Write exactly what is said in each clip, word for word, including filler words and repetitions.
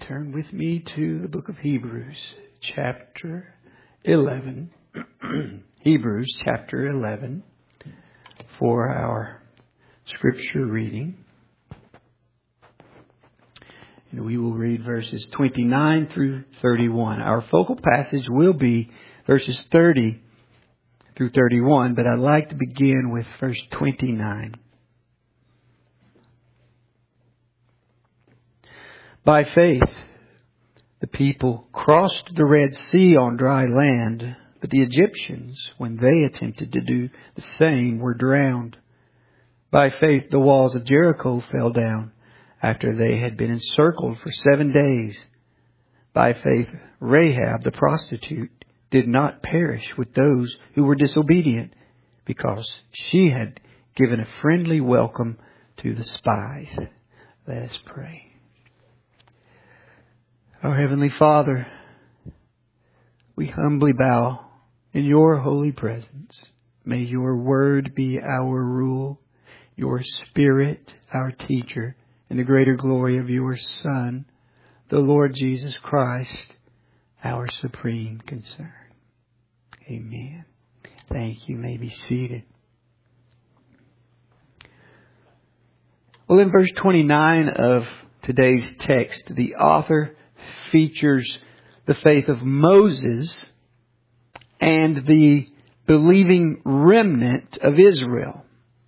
Turn with me to the book of Hebrews, chapter eleven. Hebrews, chapter eleven, for our scripture reading. And we will read verses twenty-nine through thirty-one. Our focal passage will be verses thirty through thirty-one, but I'd like to begin with verse twenty-nine. By faith, the people crossed the Red Sea on dry land, but the Egyptians, when they attempted to do the same, were drowned. By faith, the walls of Jericho fell down after they had been encircled for seven days. By faith, Rahab the prostitute did not perish with those who were disobedient, because she had given a friendly welcome to the spies. Let us pray. Our Heavenly Father, we humbly bow in your holy presence. May your word be our rule, your Spirit our teacher, and the greater glory of your Son, the Lord Jesus Christ, our supreme concern. Amen. Thank you. You may be seated. Well, in verse twenty-nine of today's text, the author features the faith of Moses and the believing remnant of Israel.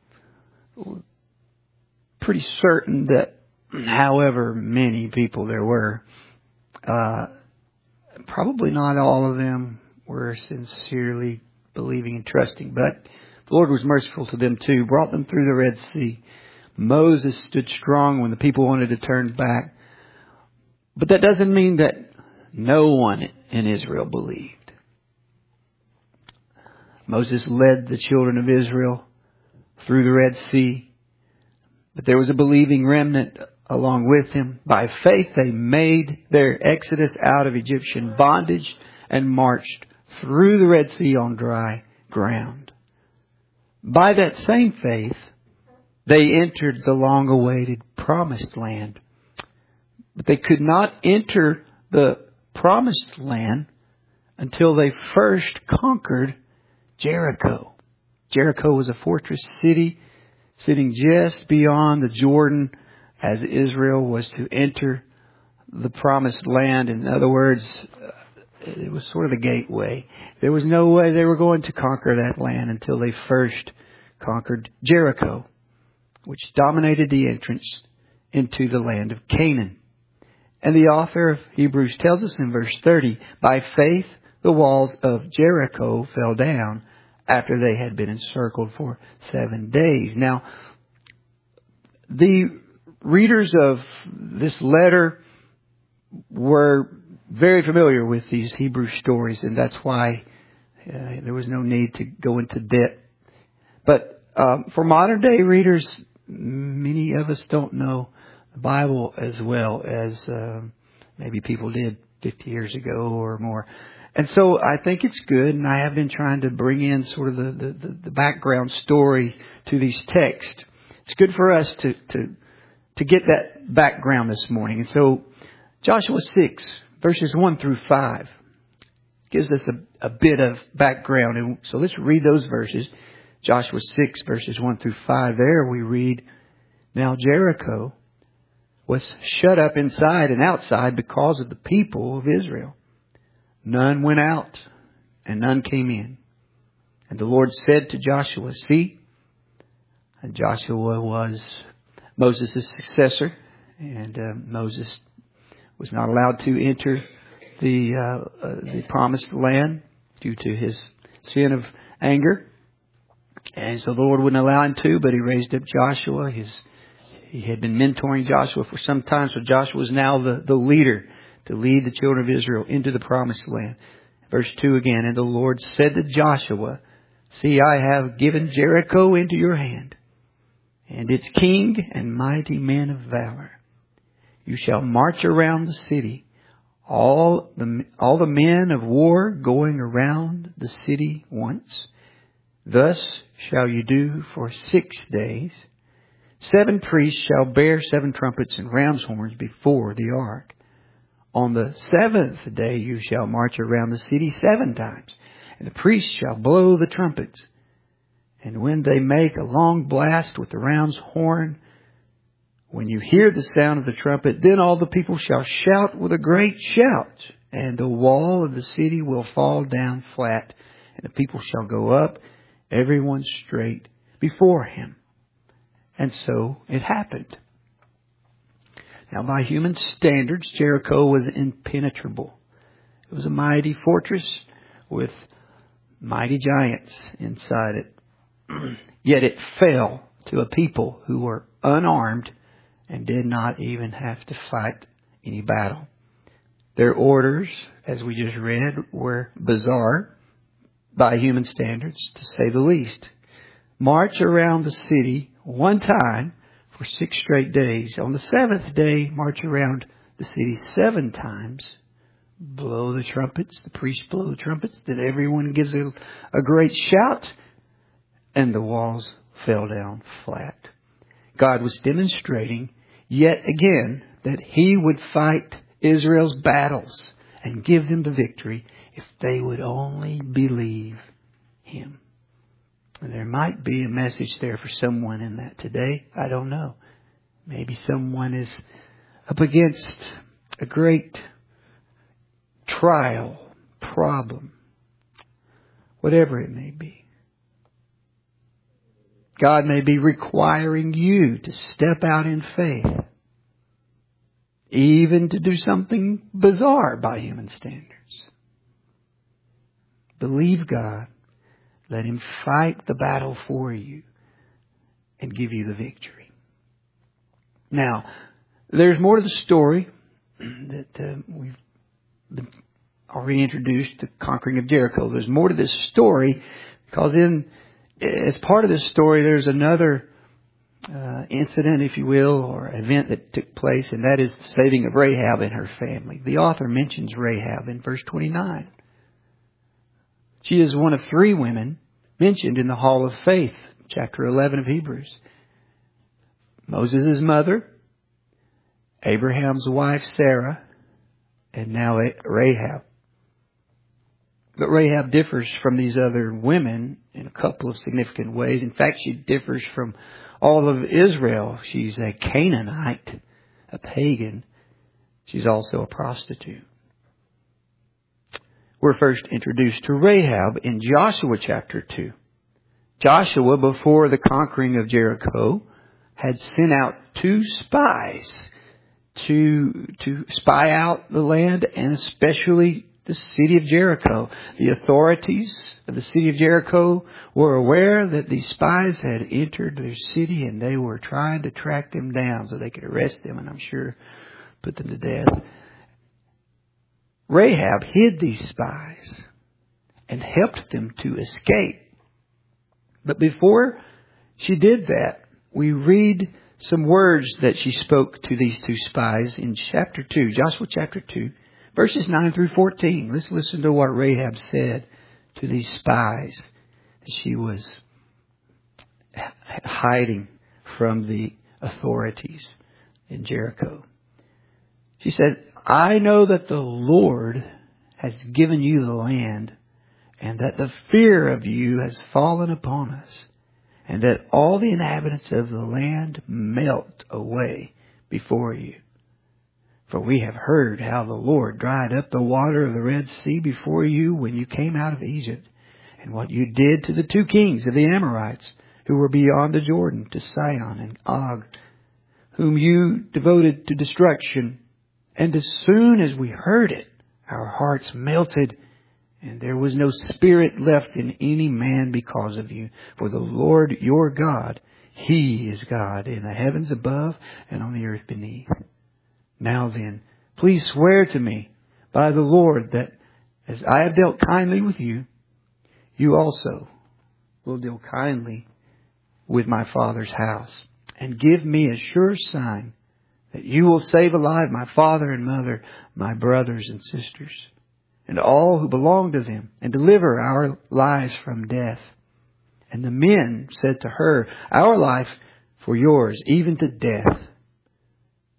Pretty certain that however many people there were, uh, probably not all of them were sincerely believing and trusting, but the Lord was merciful to them too, brought them through the Red Sea. Moses stood strong when the people wanted to turn back. But that doesn't mean that no one in Israel believed. Moses led the children of Israel through the Red Sea, but there was a believing remnant along with him. By faith, they made their exodus out of Egyptian bondage and marched through the Red Sea on dry ground. By that same faith, they entered the long-awaited promised land. But they could not enter the promised land until they first conquered Jericho. Jericho was a fortress city sitting just beyond the Jordan as Israel was to enter the promised land. In other words, it was sort of the gateway. There was no way they were going to conquer that land until they first conquered Jericho, which dominated the entrance into the land of Canaan. And the author of Hebrews tells us in verse thirty, by faith the walls of Jericho fell down after they had been encircled for seven days. Now, the readers of this letter were very familiar with these Hebrew stories, and that's why uh, there was no need to go into depth. But um, for modern day readers, many of us don't know the Bible as well as uh, maybe people did fifty years ago or more. And so I think it's good, and I have been trying to bring in sort of the, the, the background story to these texts. It's good for us to, to, to get that background this morning. And so Joshua six, verses one through five, gives us a, a bit of background. And so let's read those verses. Joshua six, verses one through five. There we read, now Jericho was shut up inside and outside because of the people of Israel. None went out and none came in. And the Lord said to Joshua, see, and Joshua was Moses' successor, and uh, Moses was not allowed to enter the uh, uh, the promised land due to his sin of anger. And so the Lord wouldn't allow him to, but he raised up Joshua. His He had been mentoring Joshua for some time, so Joshua was now the, the leader to lead the children of Israel into the promised land. Verse two again, and the Lord said to Joshua, see, I have given Jericho into your hand, and its king and mighty men of valor. You shall march around the city, all the, all the men of war going around the city once. Thus shall you do for six days. Seven priests shall bear seven trumpets and ram's horns before the ark. On the seventh day you shall march around the city seven times, and the priests shall blow the trumpets. And when they make a long blast with the ram's horn, when you hear the sound of the trumpet, then all the people shall shout with a great shout, and the wall of the city will fall down flat, and the people shall go up, everyone straight before him. And so it happened. Now, by human standards, Jericho was impenetrable. It was a mighty fortress with mighty giants inside it. Yet it fell to a people who were unarmed and did not even have to fight any battle. Their orders, as we just read, were bizarre by human standards, to say the least. March around the city one time for six straight days. On the seventh day, march around the city seven times. Blow the trumpets. The priests blow the trumpets. Then everyone gives a, a great shout. And the walls fell down flat. God was demonstrating yet again that He would fight Israel's battles and give them the victory if they would only believe Him. And there might be a message there for someone in that today. I don't know. Maybe someone is up against a great trial, problem, whatever it may be. God may be requiring you to step out in faith, even to do something bizarre by human standards. Believe God. Let Him fight the battle for you and give you the victory. Now, there's more to the story that uh, we've been already introduced, the conquering of Jericho. There's more to this story because in as part of this story, there's another uh, incident, if you will, or event that took place, and that is the saving of Rahab and her family. The author mentions Rahab in verse twenty-nine. She is one of three women mentioned in the Hall of Faith, chapter eleven of Hebrews. Moses' mother, Abraham's wife Sarah, and now Rahab. But Rahab differs from these other women in a couple of significant ways. In fact, she differs from all of Israel. She's a Canaanite, a pagan. She's also a prostitute. We're first introduced to Rahab in Joshua chapter two. Joshua, before the conquering of Jericho, had sent out two spies to, to spy out the land, and especially the city of Jericho. The authorities of the city of Jericho were aware that these spies had entered their city, and they were trying to track them down so they could arrest them and I'm sure put them to death. Rahab hid these spies and helped them to escape. But before she did that, we read some words that she spoke to these two spies in chapter two, Joshua chapter two, verses nine through fourteen. Let's listen to what Rahab said to these spies as she was hiding from the authorities in Jericho. She said, I know that the Lord has given you the land, and that the fear of you has fallen upon us, and that all the inhabitants of the land melt away before you. For we have heard how the Lord dried up the water of the Red Sea before you when you came out of Egypt, and what you did to the two kings of the Amorites who were beyond the Jordan, to Sihon and Og, whom you devoted to destruction. And as soon as we heard it, our hearts melted, and there was no spirit left in any man because of you. For the Lord your God, He is God in the heavens above and on the earth beneath. Now then, please swear to me by the Lord that as I have dealt kindly with you, you also will deal kindly with my father's house. And give me a sure sign that you will save alive my father and mother, my brothers and sisters, and all who belong to them, and deliver our lives from death. And the men said to her, our life for yours, even to death.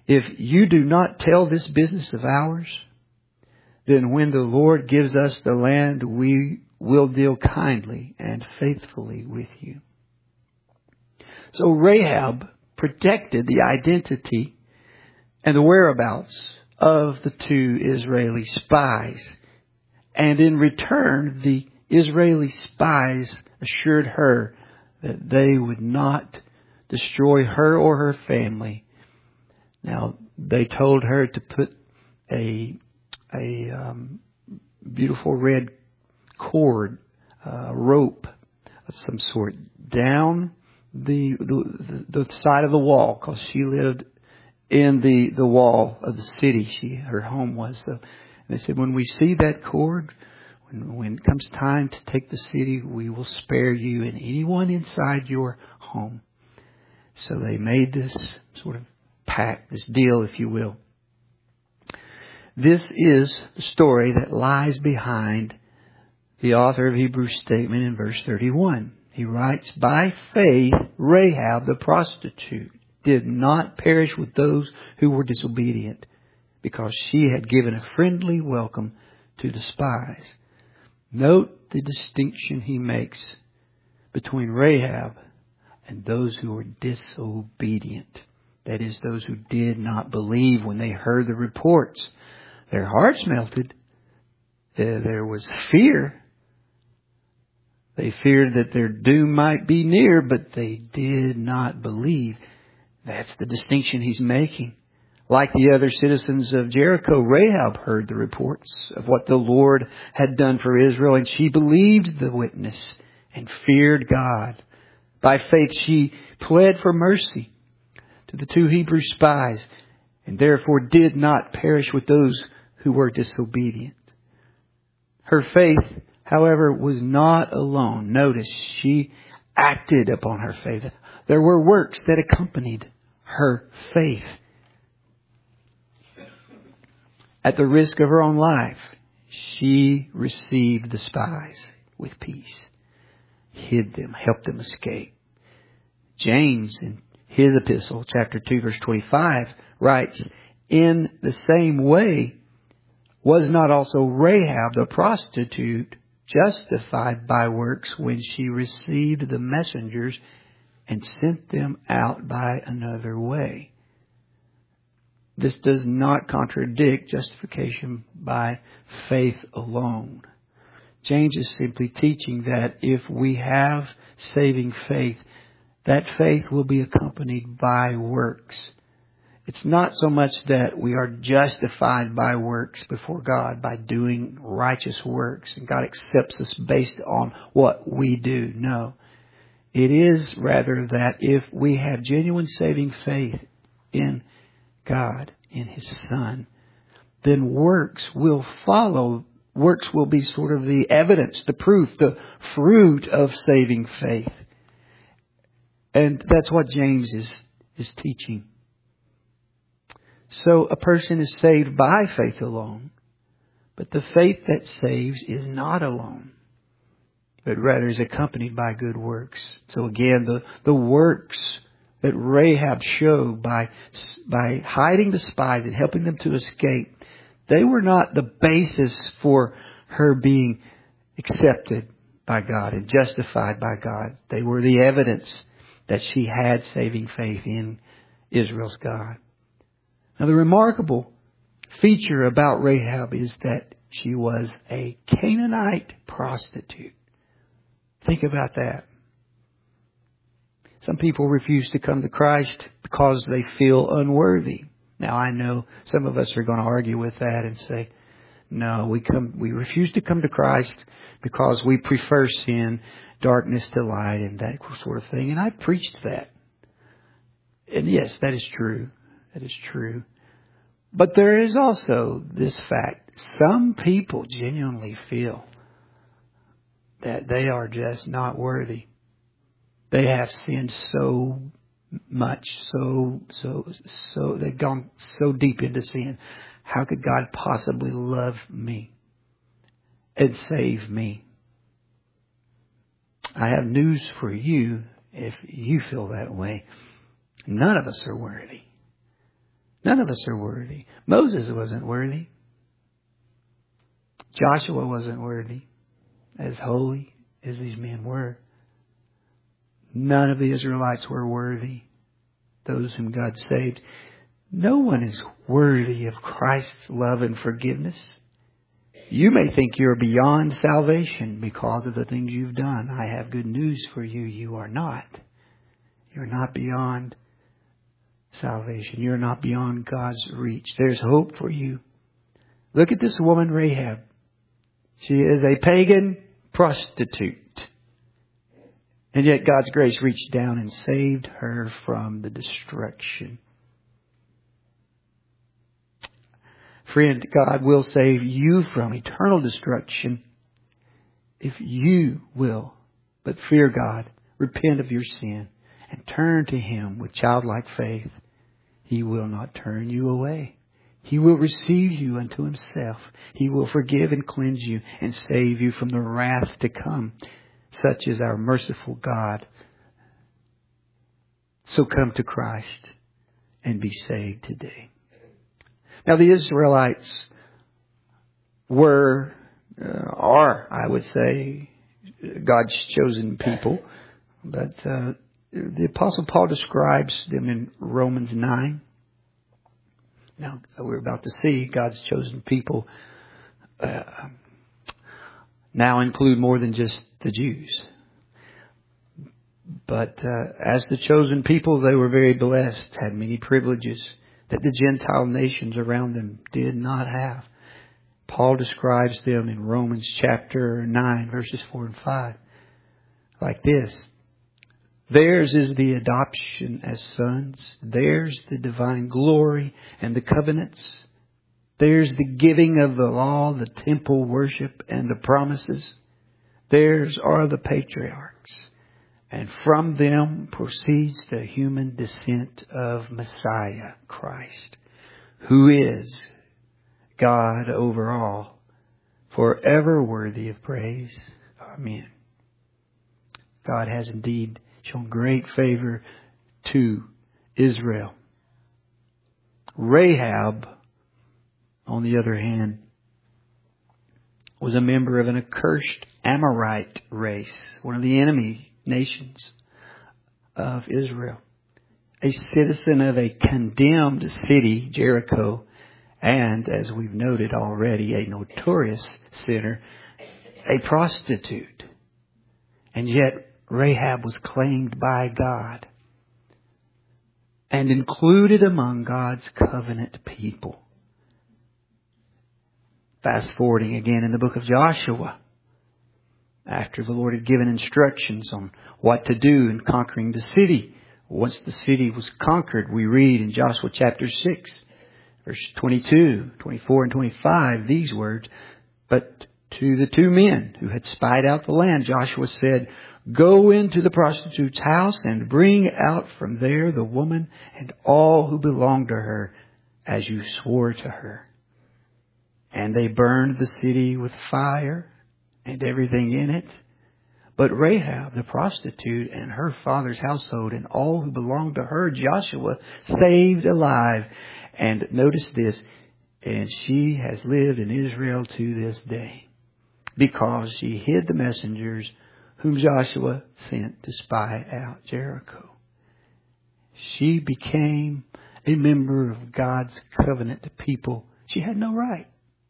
If you do not tell this business of ours, then when the Lord gives us the land, we will deal kindly and faithfully with you. So Rahab protected the identity and the whereabouts of the two Israeli spies. And in return, the Israeli spies assured her that they would not destroy her or her family. Now, they told her to put a a um, beautiful red cord, uh, rope of some sort, down the the, the side of the wall, because she lived in the, the wall of the city. She her home was. So they said, when we see that cord, when, when it comes time to take the city, we will spare you and anyone inside your home. So they made this sort of pact, this deal, if you will. This is the story that lies behind the author of Hebrews' statement in verse thirty-one. He writes, by faith, Rahab the prostitute did not perish with those who were disobedient, because she had given a friendly welcome to the spies. Note the distinction he makes between Rahab and those who were disobedient. That is, those who did not believe when they heard the reports. Their hearts melted. There was fear. They feared that their doom might be near, but they did not believe. That's the distinction he's making. Like the other citizens of Jericho, Rahab heard the reports of what the Lord had done for Israel, and she believed the witness and feared God. By faith, she pled for mercy to the two Hebrew spies, and therefore did not perish with those who were disobedient. Her faith, however, was not alone. Notice, she acted upon her faith. There were works that accompanied her faith. At the risk of her own life, she received the spies with peace, hid them, helped them escape. James, in his epistle, chapter two, verse twenty-five, writes, in the same way, was not also Rahab the prostitute justified by works when she received the messengers and sent them out by another way? This does not contradict justification by faith alone. James is simply teaching that if we have saving faith, that faith will be accompanied by works. It's not so much that we are justified by works before God, by doing righteous works, and God accepts us based on what we do. No. It is rather that if we have genuine saving faith in God, in His Son, then works will follow. Works will be sort of the evidence, the proof, the fruit of saving faith. And that's what James is, is teaching. So a person is saved by faith alone, but the faith that saves is not alone, but rather is accompanied by good works. So again, the, the works that Rahab showed by, by hiding the spies and helping them to escape, they were not the basis for her being accepted by God and justified by God. They were the evidence that she had saving faith in Israel's God. Now, the remarkable feature about Rahab is that she was a Canaanite prostitute. Think about that. Some people refuse to come to Christ because they feel unworthy. Now, I know some of us are going to argue with that and say, no, we come, we refuse to come to Christ because we prefer sin, darkness to light, and that sort of thing. And I've preached that. And yes, that is true. That is true. But there is also this fact. Some people genuinely feel that they are just not worthy. They have sinned so much, so, so, so, they've gone so deep into sin. How could God possibly love me and save me? I have news for you if you feel that way. None of us are worthy. None of us are worthy. Moses wasn't worthy. Joshua wasn't worthy, as holy as these men were. None of the Israelites were worthy, those whom God saved. No one is worthy of Christ's love and forgiveness. You may think you're beyond salvation because of the things you've done. I have good news for you. You are not. You're not beyond salvation. You're not beyond God's reach. There's hope for you. Look at this woman, Rahab. She is a pagan prostitute. And yet God's grace reached down and saved her from the destruction. Friend, God will save you from eternal destruction if you will but fear God, repent of your sin, and turn to Him with childlike faith. He will not turn you away. He will receive you unto Himself. He will forgive and cleanse you and save you from the wrath to come. Such is our merciful God. So come to Christ and be saved today. Now the Israelites were, uh, are, I would say, God's chosen people. But uh, the Apostle Paul describes them in Romans nine. Now, we're about to see God's chosen people uh, now include more than just the Jews. But uh, as the chosen people, they were very blessed, had many privileges that the Gentile nations around them did not have. Paul describes them in Romans chapter nine, verses four and five, like this. Theirs is the adoption as sons. Theirs the divine glory and the covenants. Theirs the giving of the law, the temple worship, and the promises. Theirs are the patriarchs. And from them proceeds the human descent of Messiah, Christ, who is God over all, forever worthy of praise. Amen. God has indeed shown great favor to Israel. Rahab, on the other hand, was a member of an accursed Amorite race, one of the enemy nations of Israel. A citizen of a condemned city, Jericho, and, as we've noted already, a notorious sinner, a prostitute. And yet, Rahab was claimed by God and included among God's covenant people. Fast forwarding again in the book of Joshua, after the Lord had given instructions on what to do in conquering the city. Once the city was conquered, we read in Joshua chapter six, verse twenty-two, twenty-four, and twenty-five, these words, "But to the two men who had spied out the land, Joshua said, Go into the prostitute's house and bring out from there the woman and all who belong to her, as you swore to her. And they burned the city with fire and everything in it. But Rahab, the prostitute, and her father's household and all who belonged to her, Joshua saved alive. And notice this, and she has lived in Israel to this day, because she hid the messengers whom Joshua sent to spy out Jericho." She became a member of God's covenant people. She had no right.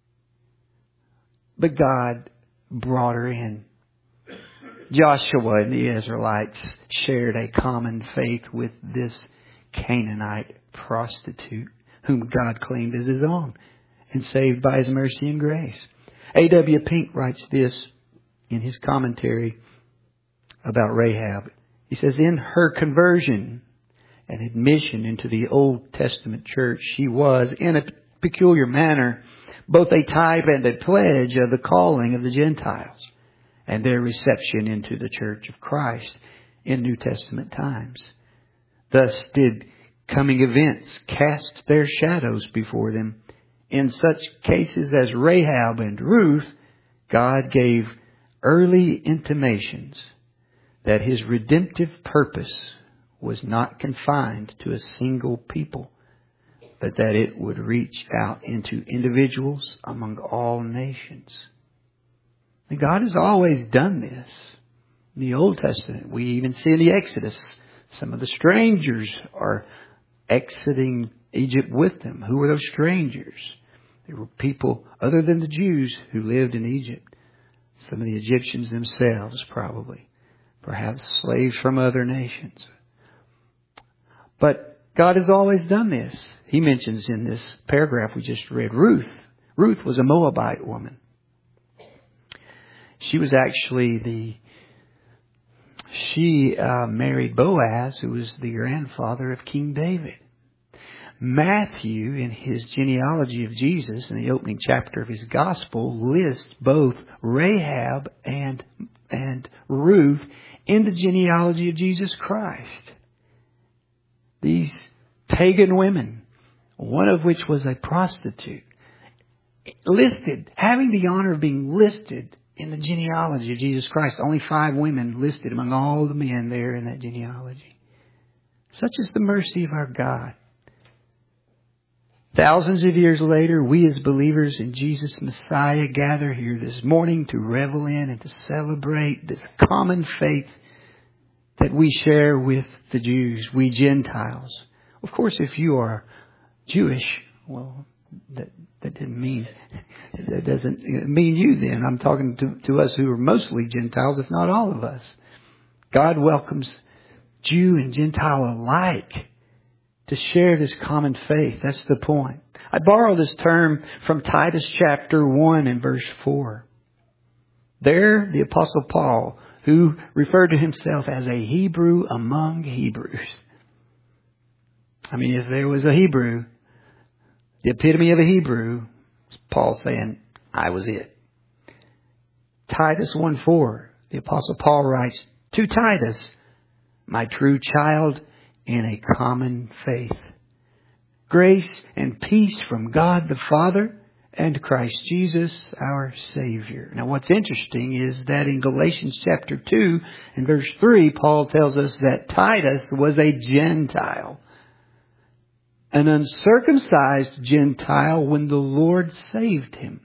But God brought her in. Joshua and the Israelites shared a common faith with this Canaanite prostitute, whom God claimed as His own and saved by His mercy and grace. A W Pink writes this in his commentary about Rahab. He says, in her conversion and admission into the Old Testament church, she was, in a peculiar manner, both a type and a pledge of the calling of the Gentiles and their reception into the church of Christ in New Testament times. Thus did coming events cast their shadows before them. In such cases as Rahab and Ruth, God gave early intimations that His redemptive purpose was not confined to a single people, but that it would reach out into individuals among all nations. And God has always done this. In the Old Testament, we even see in the Exodus, some of the strangers are exiting Egypt with them. Who were those strangers? They were people other than the Jews who lived in Egypt. Some of the Egyptians themselves, probably. Perhaps slaves from other nations. But God has always done this. He mentions in this paragraph we just read Ruth. Ruth was a Moabite woman. She was actually the... She uh, married Boaz, who was the grandfather of King David. Matthew, in his genealogy of Jesus, in the opening chapter of his gospel, lists both Rahab and, and Ruth in the genealogy of Jesus Christ. These pagan women, one of which was a prostitute, listed, having the honor of being listed in the genealogy of Jesus Christ. Only five women listed among all the men there in that genealogy. Such is the mercy of our God. Thousands of years later, we as believers in Jesus Messiah gather here this morning to revel in and to celebrate this common faith that we share with the Jews, we Gentiles. Of course, if you are Jewish, well, that that didn't mean, that doesn't mean you then. I'm talking to, to us who are mostly Gentiles, if not all of us. God welcomes Jew and Gentile alike to share this common faith. That's the point. I borrow this term from Titus chapter one and verse four. There, the Apostle Paul, who referred to himself as a Hebrew among Hebrews. I mean, if there was a Hebrew, the epitome of a Hebrew, Paul saying, I was it. Titus one four, the Apostle Paul writes, to Titus, my true child in a common faith. Grace and peace from God the Father and Christ Jesus our Savior. Now what's interesting is that in Galatians chapter two and verse three, Paul tells us that Titus was a Gentile. An uncircumcised Gentile when the Lord saved him.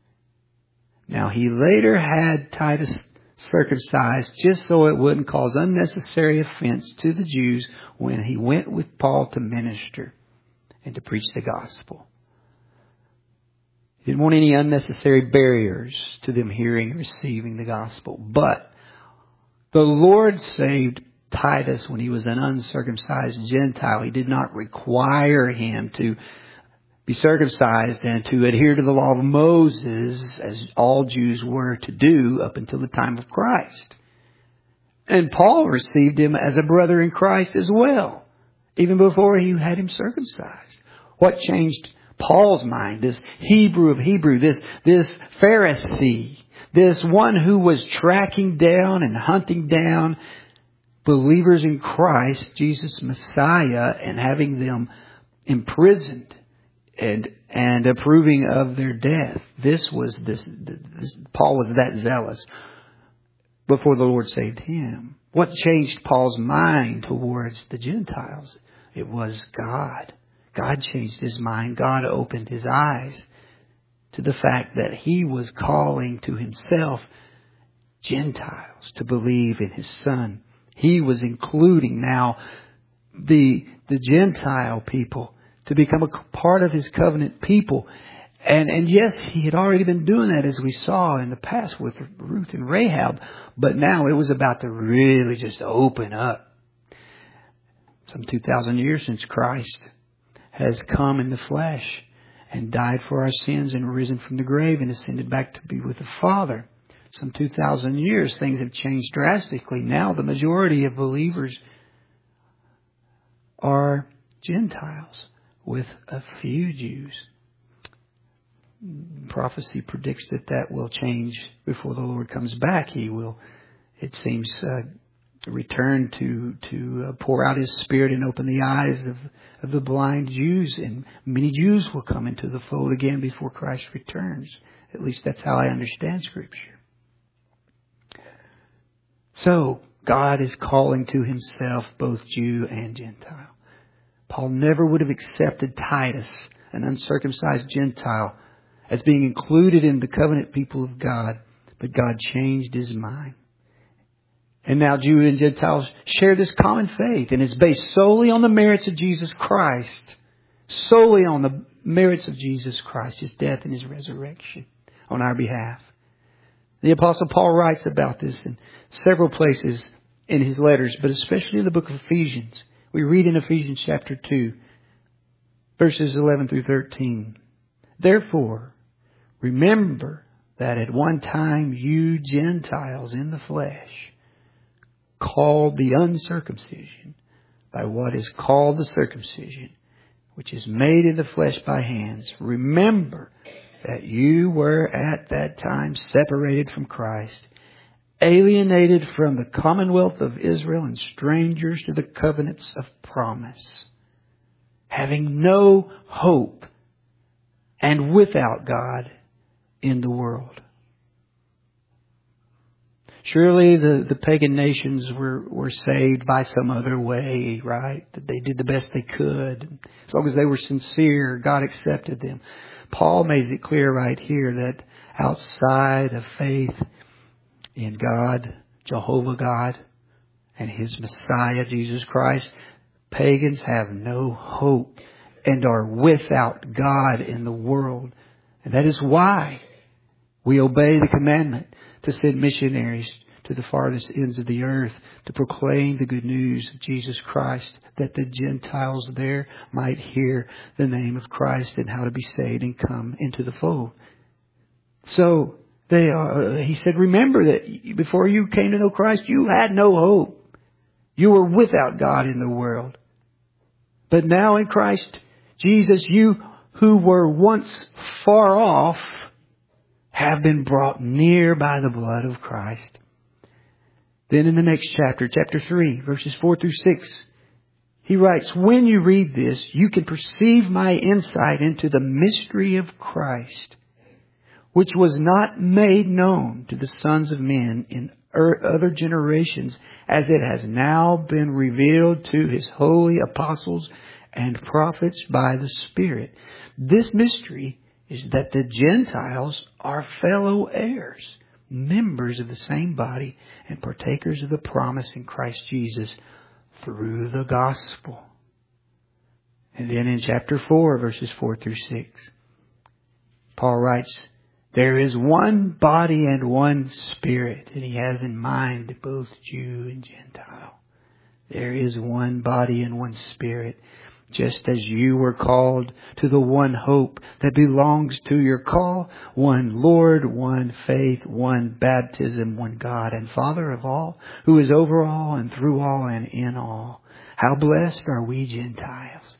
Now he later had Titus circumcised just so it wouldn't cause unnecessary offense to the Jews when he went with Paul to minister and to preach the gospel. He didn't want any unnecessary barriers to them hearing and receiving the gospel. But the Lord saved Titus when he was an uncircumcised Gentile. He did not require him to be circumcised and to adhere to the law of Moses as all Jews were to do up until the time of Christ. And Paul received him as a brother in Christ as well, even before he had him circumcised. What changed Paul's mind? This Hebrew of Hebrew, this, this Pharisee, this one who was tracking down and hunting down believers in Christ, Jesus Messiah, and having them imprisoned and and approving of their death. This was this, this Paul was that zealous before the Lord saved him. What changed Paul's mind towards the Gentiles? It was God. God changed his mind. God opened his eyes to the fact that he was calling to himself Gentiles to believe in his Son. He was including now the the Gentile people to become a part of his covenant people. And and yes, he had already been doing that, as we saw in the past with Ruth and Rahab. But now it was about to really just open up. Some two thousand years since Christ has come in the flesh and died for our sins and risen from the grave and ascended back to be with the Father. Some two thousand years, things have changed drastically. Now the majority of believers are Gentiles with a few Jews. Prophecy predicts that that will change before the Lord comes back. He will, it seems, uh, return to to uh, pour out His Spirit and open the eyes of, of the blind Jews. And many Jews will come into the fold again before Christ returns. At least that's how I understand Scripture. So, God is calling to Himself both Jew and Gentile. Paul never would have accepted Titus, an uncircumcised Gentile, as being included in the covenant people of God. But God changed his mind. And now Jew and Gentiles share this common faith, and it's based solely on the merits of Jesus Christ. Solely on the merits of Jesus Christ, His death and His resurrection on our behalf. The Apostle Paul writes about this in several places in his letters, but especially in the book of Ephesians. We read in Ephesians chapter two, verses eleven through thirteen. Therefore, remember that at one time you Gentiles in the flesh, called the uncircumcision by what is called the circumcision, which is made in the flesh by hands. Remember that you were at that time separated from Christ, alienated from the commonwealth of Israel and strangers to the covenants of promise, having no hope and without God in the world. Surely the, the pagan nations were, were saved by some other way, right? That they did the best they could. As long as they were sincere, God accepted them. Paul made it clear right here that outside of faith in God, Jehovah God, and His Messiah, Jesus Christ, pagans have no hope and are without God in the world. And that is why we obey the commandment to send missionaries to the farthest ends of the earth to proclaim the good news of Jesus Christ, that the Gentiles there might hear the name of Christ and how to be saved and come into the fold. So they are, he said, remember that before you came to know Christ, you had no hope. You were without God in the world. But now in Christ Jesus, you who were once far off have been brought near by the blood of Christ. Then in the next chapter, chapter three, verses four through six, he writes, when you read this, you can perceive my insight into the mystery of Christ, which was not made known to the sons of men in other generations, as it has now been revealed to His holy apostles and prophets by the Spirit. This mystery is that the Gentiles are fellow heirs, members of the same body, and partakers of the promise in Christ Jesus through the gospel. And then in chapter four, verses four through six, Paul writes, there is one body and one Spirit, and he has in mind both Jew and Gentile. There is one body and one Spirit, just as you were called to the one hope that belongs to your call, one Lord, one faith, one baptism, one God and Father of all, who is over all and through all and in all. How blessed are we Gentiles,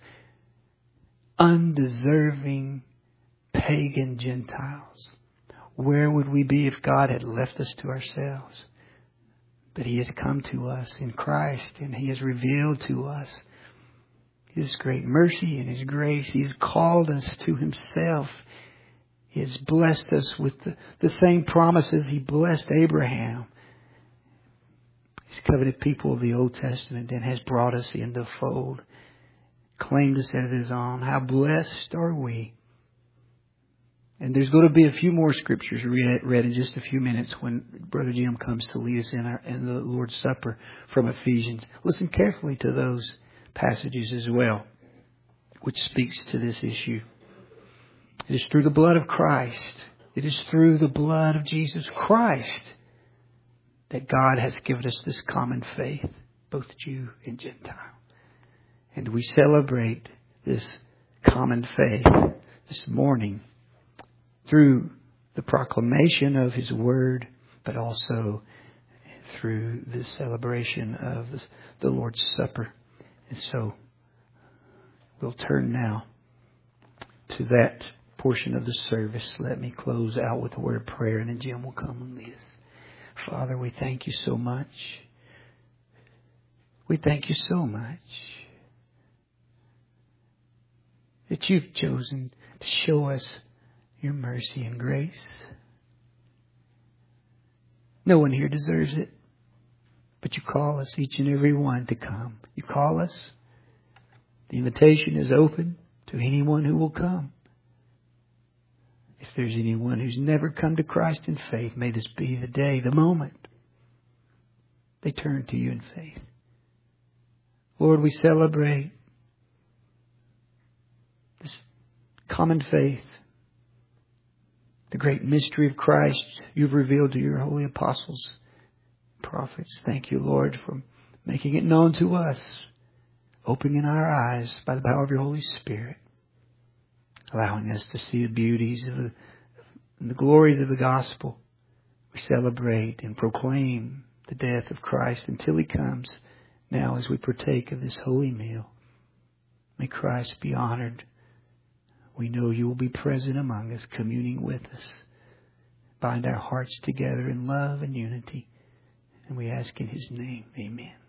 undeserving pagan Gentiles. Where would we be if God had left us to ourselves? But He has come to us in Christ, and He has revealed to us His great mercy and His grace. He has called us to Himself. He has blessed us with the, the same promises He blessed Abraham, His covenant people of the Old Testament, and has brought us in the fold, claimed us as His own. How blessed are we. And there's going to be a few more scriptures read, read in just a few minutes when Brother Jim comes to lead us in, our, in the Lord's Supper from Ephesians. Listen carefully to those passages as well, which speaks to this issue. It is through the blood of Christ, it is through the blood of Jesus Christ that God has given us this common faith, both Jew and Gentile. And we celebrate this common faith this morning through the proclamation of His Word, but also through the celebration of the Lord's Supper. And so we'll turn now to that portion of the service. Let me close out with a word of prayer, and then Jim will come and lead us. Father, we thank You so much. We thank You so much that You've chosen to show us Your mercy and grace. No one here deserves it, but You call us, each and every one, to come. You call us The invitation is open to anyone who will come. If there's anyone who's never come to Christ in faith, may this be the day, the moment they turn to you in faith. Lord, we celebrate this common faith, the great mystery of Christ you've revealed to your holy apostles, prophets. Thank you, Lord, for making it known to us, opening our eyes by the power of your Holy Spirit, allowing us to see the beauties of the, and the glories of the gospel. We celebrate and proclaim the death of Christ until He comes. Now as we partake of this holy meal, may Christ be honored. We know you will be present among us, communing with us. Bind our hearts together in love and unity. And we ask in His name, amen.